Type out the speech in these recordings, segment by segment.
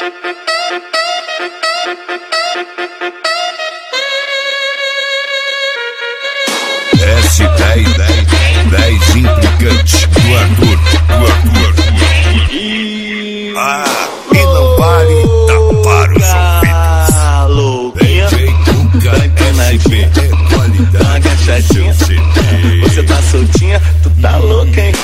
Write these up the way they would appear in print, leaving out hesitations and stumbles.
S10 implicantes do Arthur. E não vale tapar os ouvidos. DJ Tuca SP é qualidade. Agachadinha, você tá soltinha, tu tá louca, hein?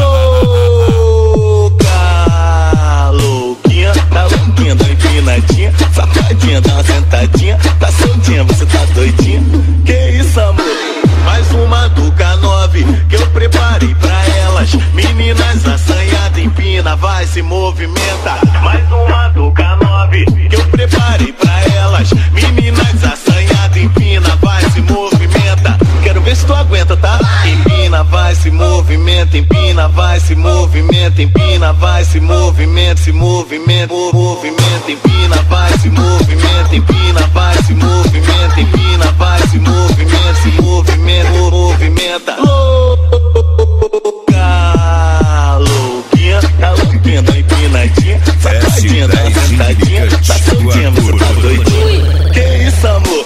Louquinha, tá louquinha, dá uma empinadinha, safadinha, dá uma sentadinha, tá soltinha, você tá doidinha. Que isso, amor? Mais uma do K9 que eu preparei pra elas. Meninas assanhadas, empina, vai, se movimenta. Mais uma do K9 que eu preparei pra elas. Meninas assanhadas, empina, vai, se movimenta. Quero ver se tu aguenta, tá? Empina, vai, se movimenta, empina, vai, se movimenta, empina, vai, se movimenta, se movimenta, movimenta, empina, vai, se movimenta, empina, vai, se movimenta, empina, vai, se movimenta, se movimenta, movimenta. Louquinha, tá louquinha, dá empinadinha, safadinha, dá uma sentadinha, tá soltinha, você tá doidinha. Que isso, amor?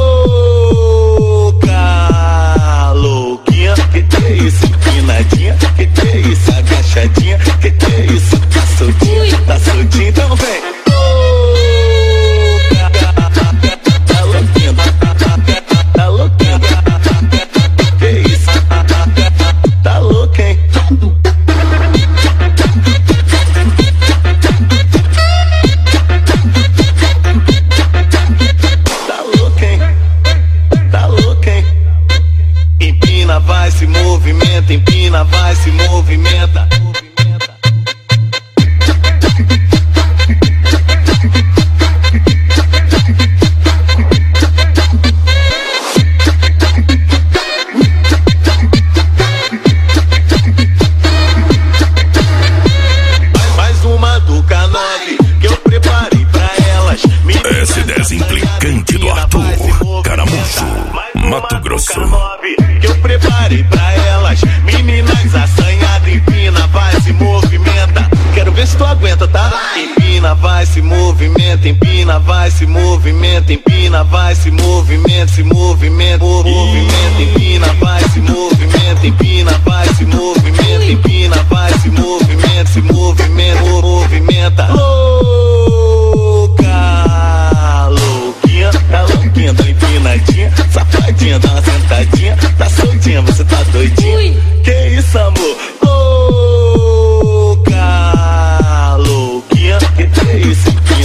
Louquinha, que é isso, empinadinha, que é isso, agachadinha, que é isso, tá soltinha, então vem. Tá louquinha, tá louquinha, que é isso, tá louca, hein? Tá louca, hein? Tá louca, hein? Empina, vai, se movimenta, empina, vai, se movimenta. Mais uma do K9 que eu preparei pra elas. S10 implicante do Arthur, Caramujo, Mato Grosso. Que eu preparei pra elas. Meninas assanhadas, empina, vai, se movimenta. Quero ver se tu aguenta, tá? Empina, vai, se movimenta, empina, vai, se movimenta, empina, vai, se movimenta, se movimenta, movimenta, empina, vai, se movimenta, empina, vai, se movimenta, empina, vai, se movimenta, se movimenta, movimenta. Louquinha, tá louquinha, dá uma empinadinha, safadinha, dá uma sentadinha, tá soltinha, você tá doidinha. Que isso, amor? Louquinha, que é isso?